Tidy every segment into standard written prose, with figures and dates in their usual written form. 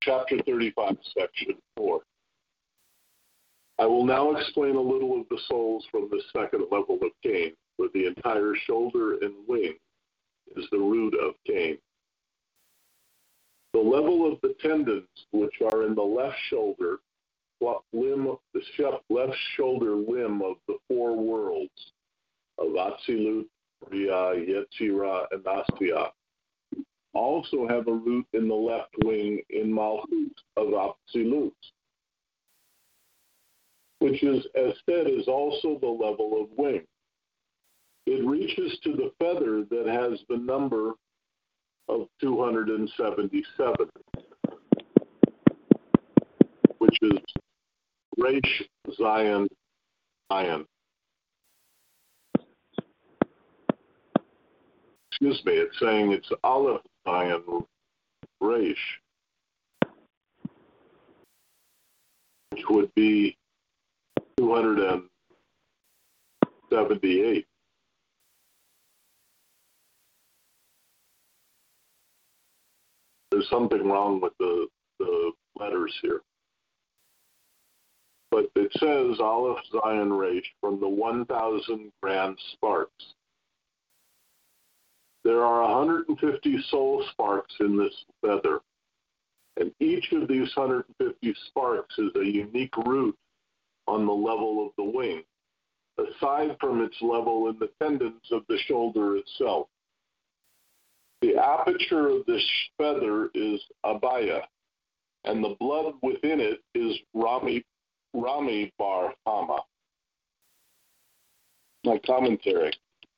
chapter 35, section 4. I will now explain a little of the souls from the second level of Cain, where the entire shoulder and wing is the root of Cain. The level of the tendons, which are in the left shoulder limb, the left shoulder limb of the four worlds of Atzilut, Bria, Yetzirah, and Asiyah, also have a root in the left wing in Malchut of Atzilut, which is, as said, is also the level of wing. It reaches to the feather that has the number of 277, which is Resh Zion Ayin. Excuse me, it's saying it's Aleph Zion Resh, which would be 278. There's something wrong with the letters here. But it says Aleph Zion Resh from the 1,000 grand sparks. There are 150 soul sparks in this feather, and each of these 150 sparks is a unique root on the level of the wing, aside from its level in the tendons of the shoulder itself. The aperture of this feather is Abaya, and the blood within it is Rami Bar Hama. My commentary.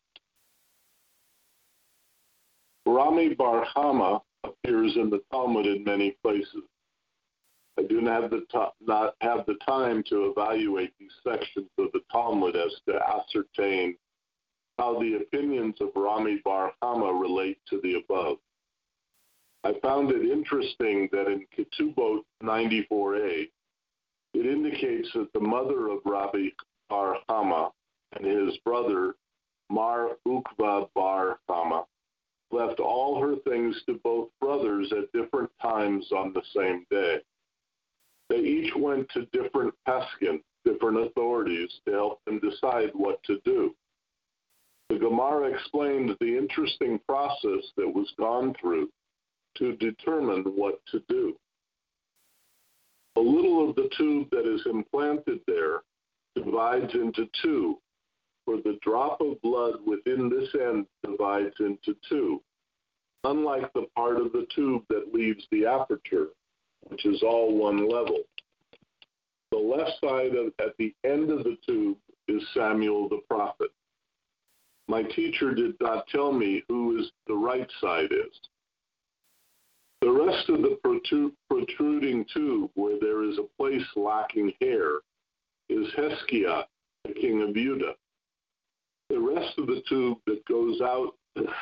Rami Bar Hama appears in the Talmud in many places. I do not have the time to evaluate these sections of the Talmud as to ascertain how the opinions of Rami Bar Hama relate to the above. I found it interesting that in Ketubot 94a, it indicates that the mother of Rabbi Bar Hama and his brother, Mar Ukva Bar Hama, left all her things to both brothers at different times on the same day. They each went to different peskin, different authorities, to help them decide what to do. The Gemara explained the interesting process that was gone through to determine what to do. A little of the tube that is implanted there divides into two, for the drop of blood within this end divides into two, unlike the part of the tube that leaves the aperture, which is all one level. The left side at the end of the tube is Samuel the prophet. My teacher did not tell me who the right side is. The rest of the protruding tube, where there is a place lacking hair, is Hezekiah, the king of Judah. The rest of the tube that goes out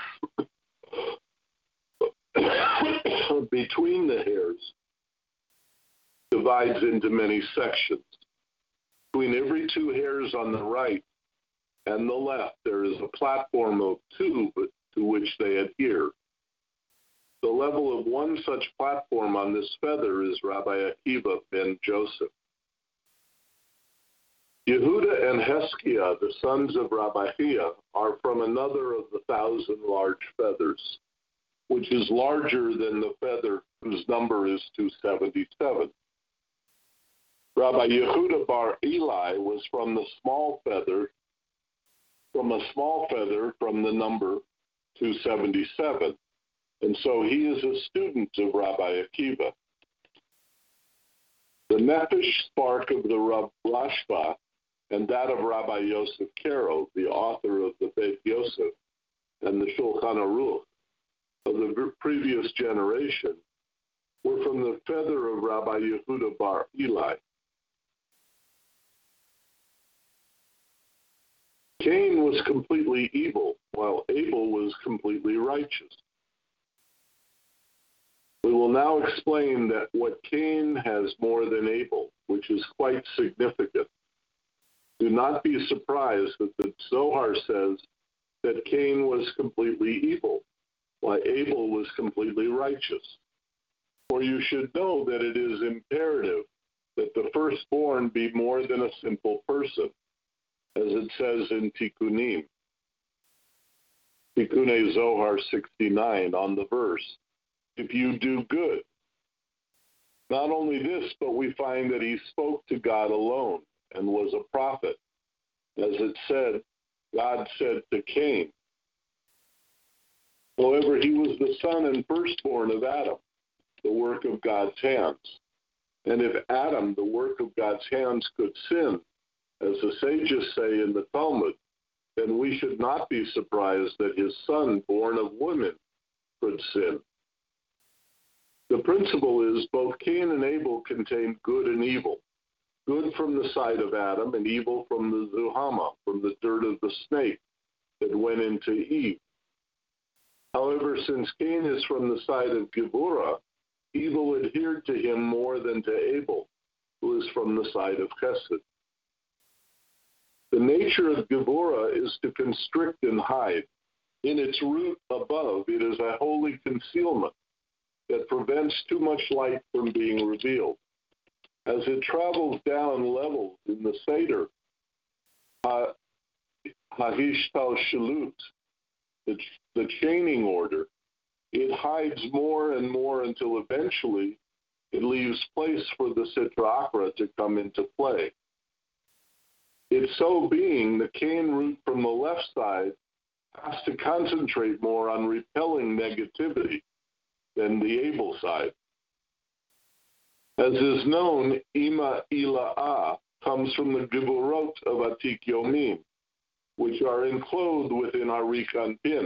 between the hairs divides into many sections. Between every two hairs on the right and the left, there is a platform of tube to which they adhere. The level of one such platform on this feather is Rabbi Akiva ben Joseph. Yehuda and Hezekiah, the sons of Rabbi Hia, are from another of the 1,000 large feathers, which is larger than the feather whose number is 277. Rabbi Yehuda bar Eli was from a small feather from the number 277, and so he is a student of Rabbi Akiva. The Nefesh spark of the Rav Rashba and that of Rabbi Yosef Karo, the author of the Beit Yosef and the Shulchan Aruch of the previous generation, were from the feather of Rabbi Yehuda bar Eli. Cain was completely evil, while Abel was completely righteous. We will now explain that what Cain has more than Abel, which is quite significant. Do not be surprised that the Zohar says that Cain was completely evil, while Abel was completely righteous. For you should know that it is imperative that the firstborn be more than a simple person, as it says in Tikkunim, Tikkune Zohar 69, on the verse, if you do good. Not only this, but we find that he spoke to God alone and was a prophet. As it said, God said to Cain. However, he was the son and firstborn of Adam, the work of God's hands. And if Adam, the work of God's hands, could sin, as the sages say in the Talmud, then we should not be surprised that his son, born of women, could sin. The principle is both Cain and Abel contained good and evil, good from the side of Adam and evil from the Zuhama, from the dirt of the snake that went into Eve. However, since Cain is from the side of Gevurah, evil adhered to him more than to Abel, who is from the side of Chesed. The nature of Gevurah is to constrict and hide. In its root above, it is a holy concealment that prevents too much light from being revealed. As it travels down levels in the Seder, Hahishtal Shalut, the chaining order, it hides more and more until eventually it leaves place for the Sitra Achra to come into play. It's so being, the Cain root from the left side has to concentrate more on repelling negativity than the Abel side. As is known, Ima Ila'ah comes from the Gevurot of Atik Yomim, which are enclosed within Arik Anpin.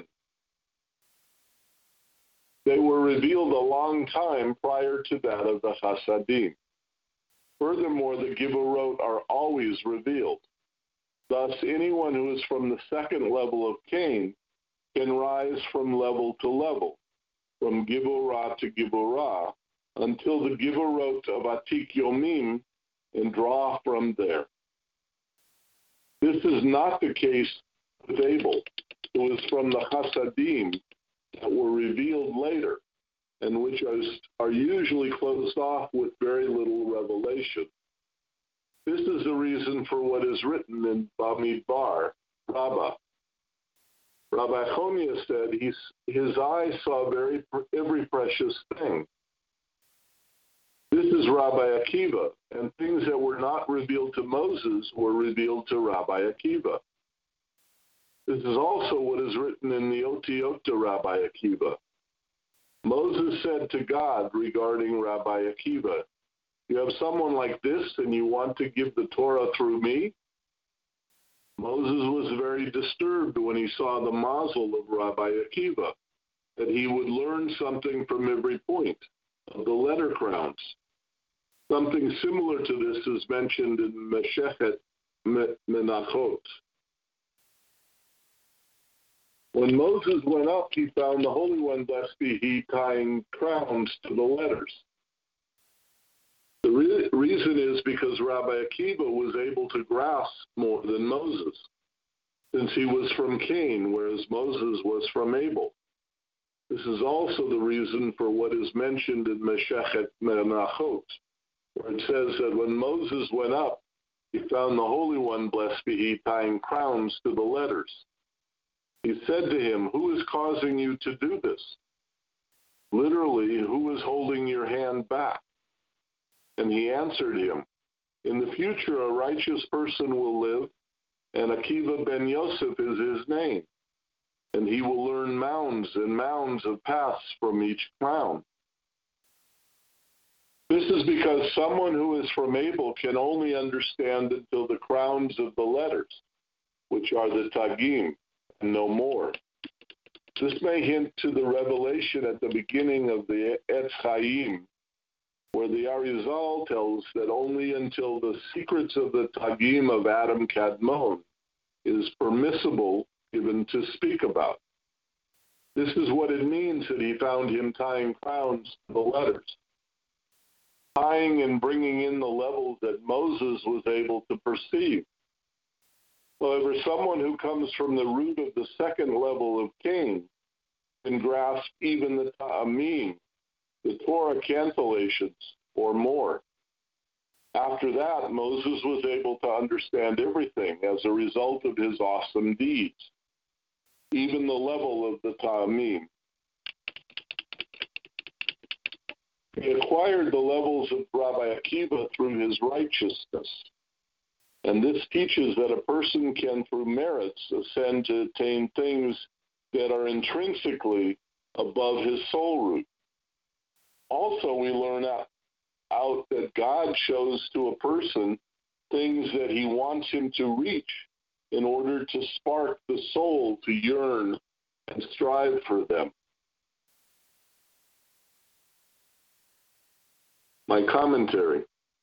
They were revealed a long time prior to that of the Chasadim. Furthermore, the Gevurot are always revealed. Thus, anyone who is from the second level of Cain can rise from level to level, from Gevurah to Gevurah, until the Gevurot of Atik Yomim, and draw from there. This is not the case with Abel, who is from the Chasadim that were revealed later, and which are usually closed off with very little revelation. This is the reason for what is written in Bamidbar, Rabbah. Rabbi Chonia said his eyes saw every precious thing. This is Rabbi Akiva, and things that were not revealed to Moses were revealed to Rabbi Akiva. This is also what is written in the Otiot to Rabbi Akiva. Moses said to God regarding Rabbi Akiva, you have someone like this and you want to give the Torah through me? Moses was very disturbed when he saw the mazel of Rabbi Akiva, that he would learn something from every point of the letter crowns. Something similar to this is mentioned in Meshechet Menachot. When Moses went up, he found the Holy One, blessed be he, tying crowns to the letters. The reason is because Rabbi Akiva was able to grasp more than Moses, since he was from Cain, whereas Moses was from Abel. This is also the reason for what is mentioned in Meshechet Menachot, where it says that when Moses went up, he found the Holy One, blessed be he, tying crowns to the letters. He said to him, who is causing you to do this? Literally, who is holding your hand back? And he answered him, in the future a righteous person will live, and Akiva ben Yosef is his name, and he will learn mounds and mounds of paths from each crown. This is because someone who is from Abel can only understand until the crowns of the letters, which are the Tagim, and no more. This may hint to the revelation at the beginning of the Etz Chaim, where the Arizal tells that only until the secrets of the Tagim of Adam Kadmon is permissible given to speak about. This is what it means that he found him tying crowns to the letters, tying and bringing in the levels that Moses was able to perceive. However, someone who comes from the root of the second level of Cain can grasp even the Ta'amim, the Torah cancellations, or more. After that, Moses was able to understand everything as a result of his awesome deeds, even the level of the Ta'amim. He acquired the levels of Rabbi Akiva through his righteousness. And this teaches that a person can, through merits, ascend to attain things that are intrinsically above his soul root. Also, we learn out that God shows to a person things that he wants him to reach in order to spark the soul to yearn and strive for them. My commentary.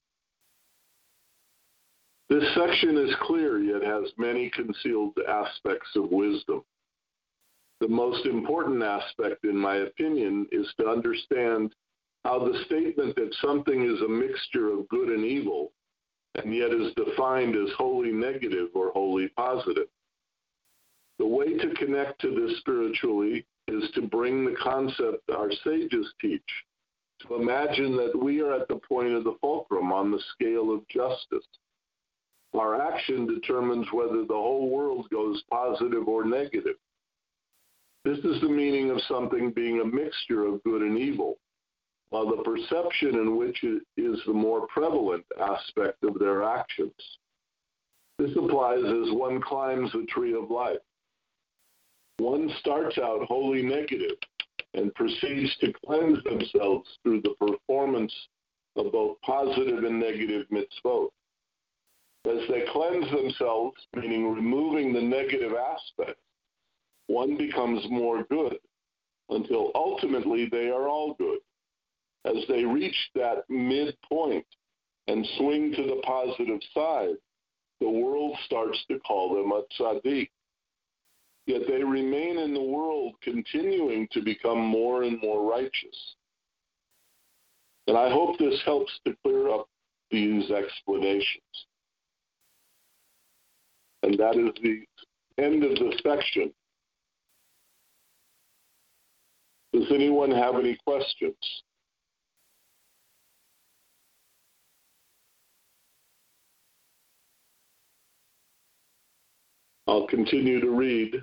This section is clear, yet has many concealed aspects of wisdom. The most important aspect, in my opinion, is to understand how the statement that something is a mixture of good and evil, and yet is defined as wholly negative or wholly positive. The way to connect to this spiritually is to bring the concept our sages teach, to imagine that we are at the point of the fulcrum on the scale of justice. Our action determines whether the whole world goes positive or negative. This is the meaning of something being a mixture of good and evil, while the perception in which it is the more prevalent aspect of their actions. This applies as one climbs the tree of life. One starts out wholly negative and proceeds to cleanse themselves through the performance of both positive and negative mitzvot. As they cleanse themselves, meaning removing the negative aspects, one becomes more good, until ultimately they are all good. As they reach that midpoint and swing to the positive side, the world starts to call them a tzaddik. Yet they remain in the world, continuing to become more and more righteous. And I hope this helps to clear up these explanations. And that is the end of the section. Does anyone have any questions? I'll continue to read.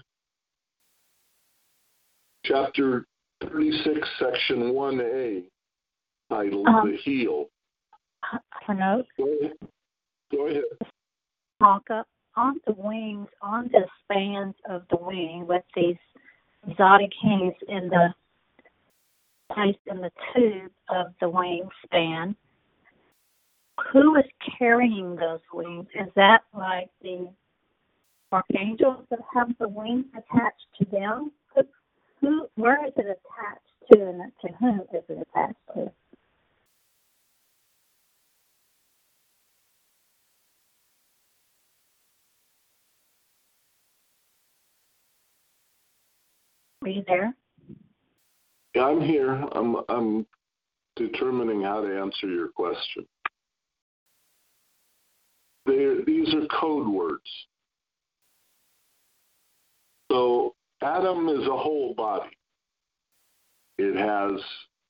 Chapter 36, Section 1A, titled The Heel. Note. Go ahead. Talk up on the wings, on the spans of the wing with these exotic hangings placed in the tube of the wing span. Who is carrying those wings? Is that like the archangels that have the wings attached to them? Where is it attached to, and to whom is it attached to? Are you there? Yeah, I'm here. I'm determining how to answer your question. These are code words. So Adam is a whole body. It has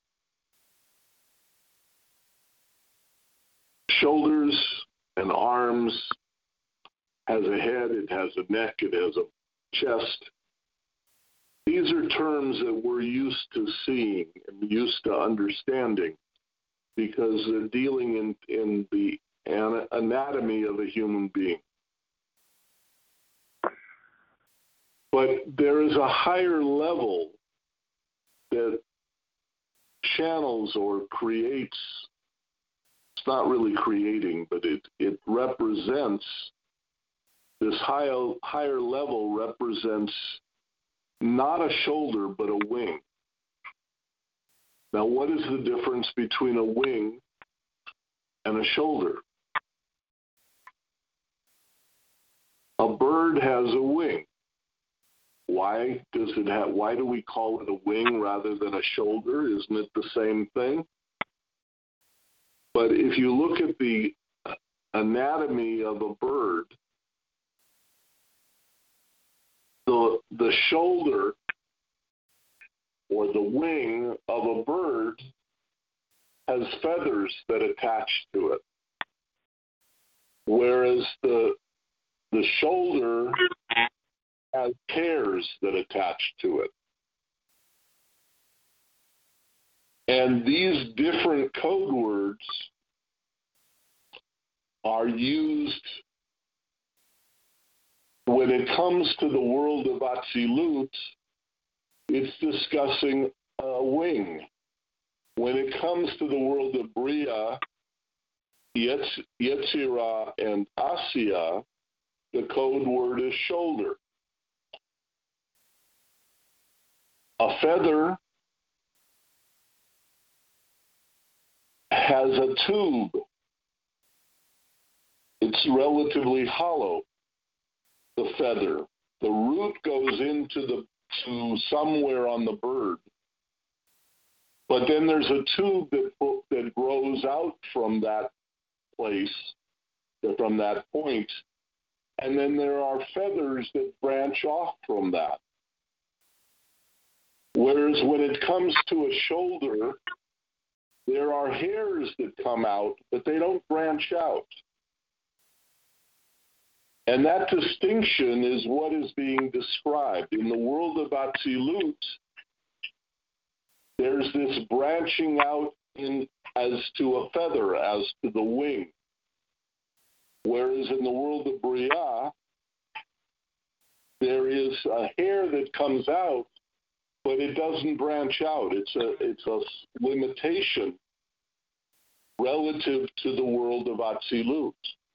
shoulders and arms, has a head, it has a neck, it has a chest. These are terms that we're used to seeing and used to understanding because they're dealing in the anatomy of a human being. But there is a higher level that channels or creates, it's not really creating, but it represents, this higher level represents not a shoulder, but a wing. Now, what is the difference between a wing and a shoulder? A bird has a wing. Why do we call it a wing rather than a shoulder? Isn't it the same thing? But if you look at the anatomy of a bird, the shoulder or the wing of a bird has feathers that attach to it, whereas the shoulder has hairs that attach to it. And these different code words are used when it comes to the world of Atzilut. It's discussing a wing. When it comes to the world of Bria, Yetzirah, and Asiya, the code word is shoulder. A feather has a tube. It's relatively hollow, the feather. The root goes into somewhere on the bird. But then there's a tube that grows out from that place, from that point, and then there are feathers that branch off from that. Whereas when it comes to a shoulder, there are hairs that come out, but they don't branch out. And that distinction is what is being described. In the world of Atzilut, there's this branching out as to a feather, as to the wing. Whereas in the world of Bria, there is a hair that comes out, but it doesn't branch out. It's a limitation relative to the world of Atzilut.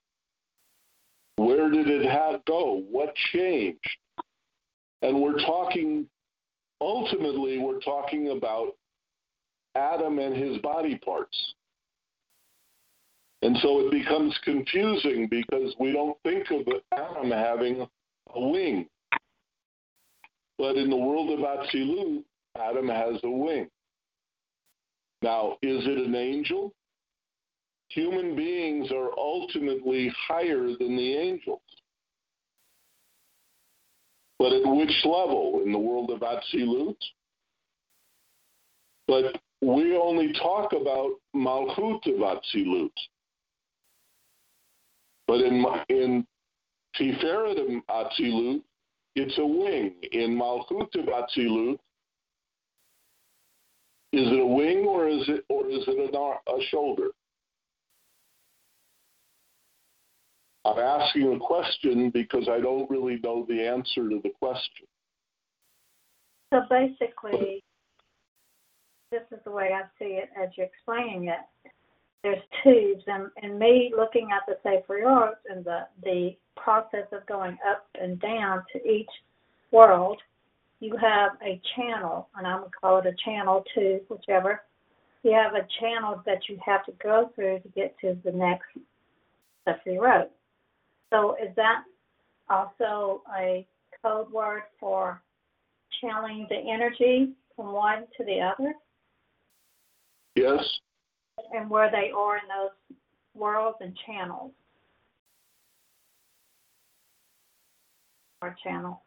Where did it go? What changed? And ultimately, we're talking about Adam and his body parts. And so it becomes confusing because we don't think of Adam having a wing. But in the world of Atzilut, Adam has a wing. Now, is it an angel? Human beings are ultimately higher than the angels. But at which level? In the world of Atzilut? But we only talk about Malchut of Atzilut. But in Tiferet of Atzilut, it's a wing. In Malchut of Atzilut, is it a wing or is it a shoulder? I'm asking a question because I don't really know the answer to the question. So basically, this is the way I see it as you're explaining it. There's tubes, and me looking at the Sefer York and the process of going up and down to each world, you have a channel, and I'm going to call it a channel tube, whichever. You have a channel that you have to go through to get to the next Sefer York. So is that also a code word for channeling the energy from one to the other? Yes. And where they are in those worlds and channels? Or channel.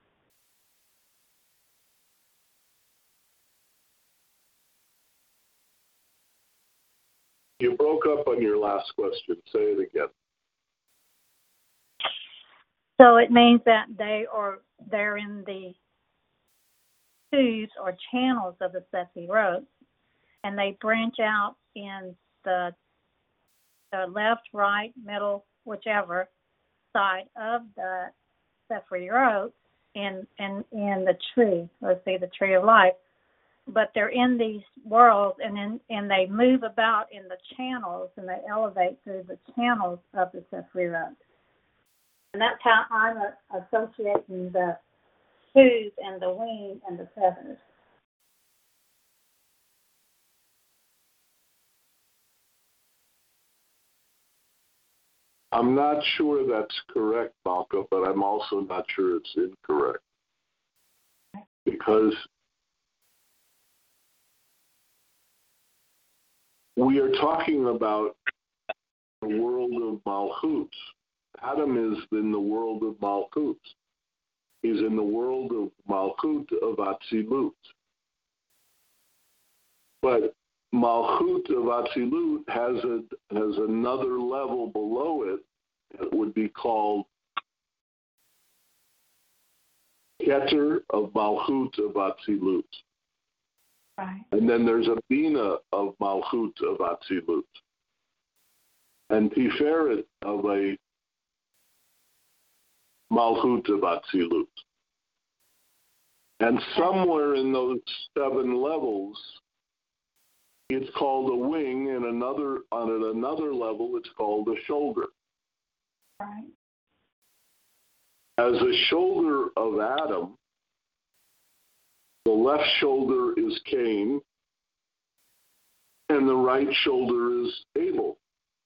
You broke up on your last question. Say it again. So it means that they're in the tubes or channels of the Sefirot, and they branch out in the left, right, middle, whichever side of the Sefirot in the tree. Let's say the tree of life. But they're in these worlds, and they move about in the channels, and they elevate through the channels of the Sefirot. And that's how I'm associating the tube and the wing and the feathers. I'm not sure that's correct, Malka, but I'm also not sure it's incorrect. Because we are talking about the world of Malchut. Adam is in the world of Malchut. He's in the world of Malchut of Atzilut. But Malchut of Atzilut has another level below it that would be called Keter of Malchut of Atzilut. Right. And then there's a Bina of Malchut of Atzilut. And Tiferet of a Malchut of Atzilut. And somewhere in those 7 levels, it's called a wing, and on another level, it's called a shoulder. Right. As a shoulder of Adam, the left shoulder is Cain, and the right shoulder is Abel.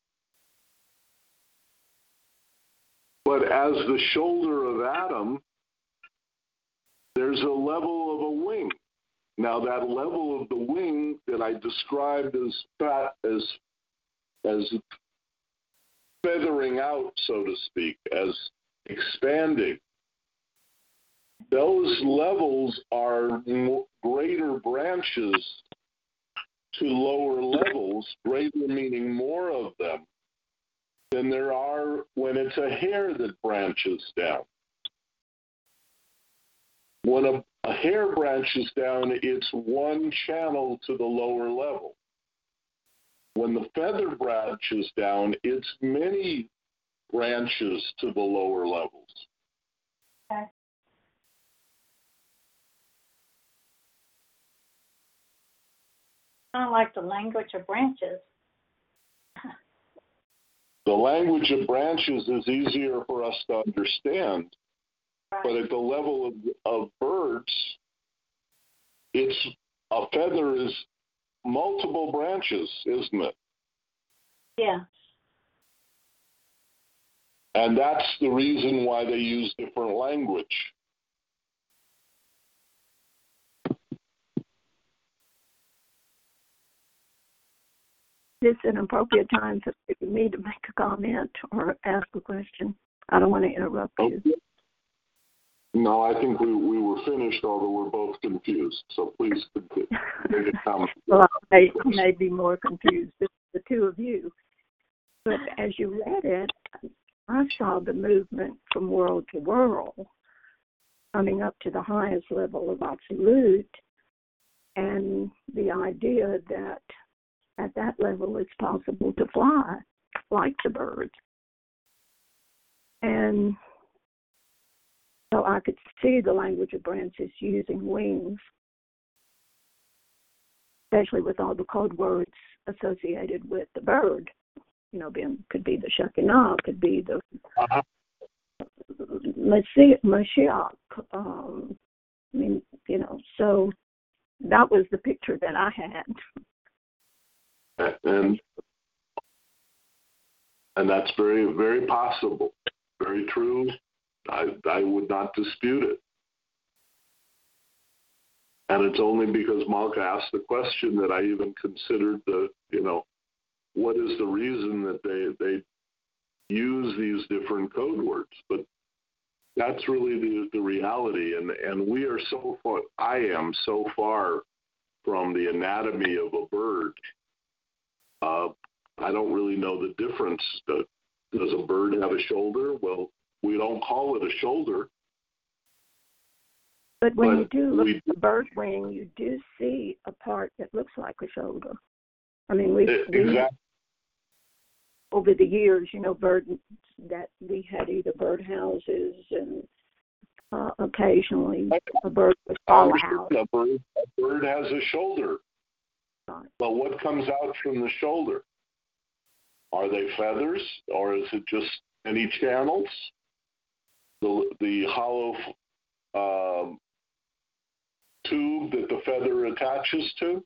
But as the shoulder of Adam, there's a level of a wing. Now, that level of the wing that I described as feathering out, so to speak, as expanding, those levels are greater branches to lower levels, greater meaning more of them, than there are when it's a hair that branches down. When a hair branches down, it's one channel to the lower level. When the feather branches down, it's many branches to the lower levels. Okay. Kind of like the language of branches. The language of branches is easier for us to understand, Right. but at the level of birds, a feather is multiple branches, isn't it? Yeah. And that's the reason why they use different language. This is an appropriate time for me to make a comment or ask a question. I don't want to interrupt you. Okay. No, I think we were finished, although we're both confused. So please make a comment. Well, I may be more confused than the two of you. But as you read it, I saw the movement from world to world, coming up to the highest level of absolute, and the idea that at that level it's possible to fly like the birds. And so I could see the language of branches using wings, especially with all the code words associated with the bird. You know, could be the Shekinah, could be the Mashiach. So that was the picture that I had. And that's very, very possible, very true. I would not dispute it. And it's only because Malka asked the question that I even considered what is the reason that they use these different code words. But that's really the reality. And we are I am so far from the anatomy of a bird. I don't really know the difference. Does a bird have a shoulder? Well, we don't call it a shoulder. But when you do look at the bird wing, you do see a part that looks like a shoulder. I mean, exactly. Over the years, birds that we had either bird houses and occasionally a bird would fall out. A bird has a shoulder. Right. But what comes out from the shoulder? Are they feathers, or is it just any channels? The hollow tube that the feather attaches to?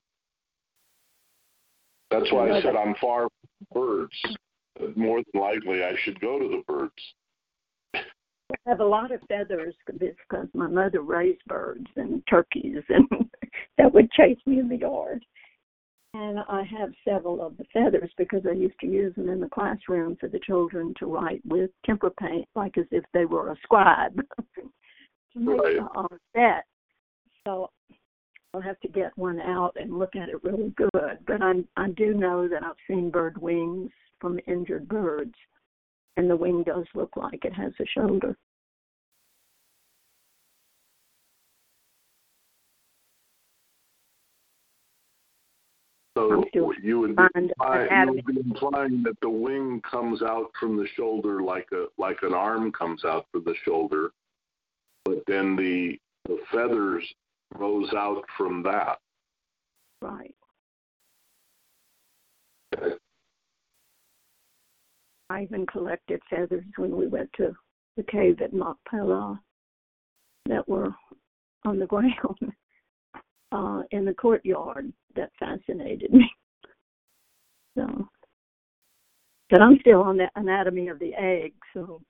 That's why I said I'm far from birds. More than likely, I should go to the birds. I have a lot of feathers because my mother raised birds and turkeys, and that would chase me in the yard. And I have several of the feathers because I used to use them in the classroom for the children to write with tempera paint, like as if they were a scribe, to make Right. that. So I'll have to get one out and look at it really good. But I do know that I've seen bird wings from injured birds, and the wing does look like it has a shoulder. So you would be implying that the wing comes out from the shoulder like an arm comes out from the shoulder, but then the feathers rose out from that. Right. Okay. I even collected feathers when we went to the cave at Machpelah that were on the ground in the courtyard. That fascinated me. So, but I'm still on the anatomy of the egg, so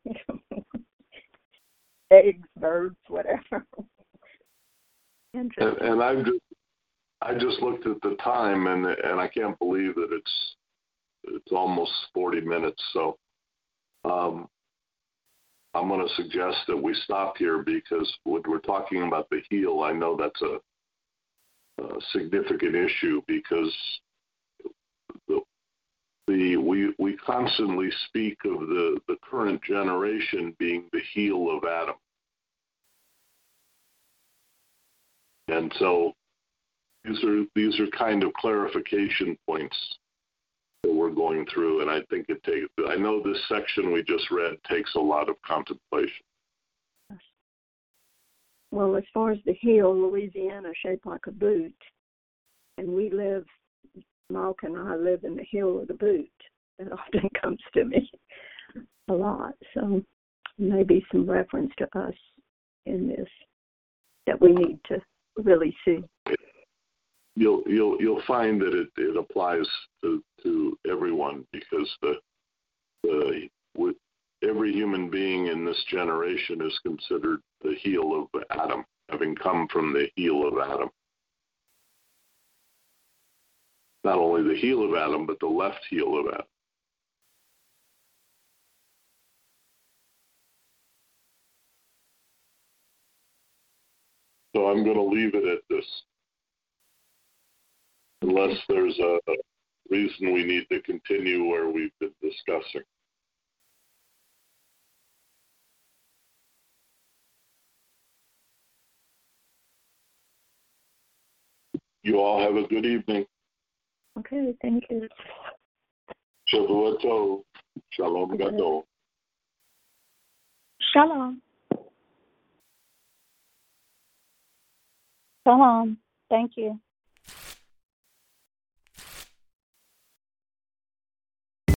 eggs, birds, whatever. Interesting. And I just looked at the time, and I can't believe that it's almost 40 minutes. So I'm going to suggest that we stop here, because when we're talking about the heel, I know that's a significant issue, because we constantly speak of the current generation being the heel of Adam. And so these are kind of clarification points that we're going through, and I think I know this section we just read takes a lot of contemplation. Well, as far as the heel, Louisiana is shaped like a boot, and Malk and I live in the heel of the boot. That often comes to me a lot. So maybe some reference to us in this that we need to really see. You'll find that it applies to everyone, because every human being in this generation is considered the heel of Adam, having come from the heel of Adam. Not only the heel of Adam, but the left heel of Adam. So I'm going to leave it at this, unless there's a reason we need to continue where we've been discussing. You all have a good evening. Okay, thank you. Shavua Tov. Shalom Gadol. Shalom. Shalom. Thank you.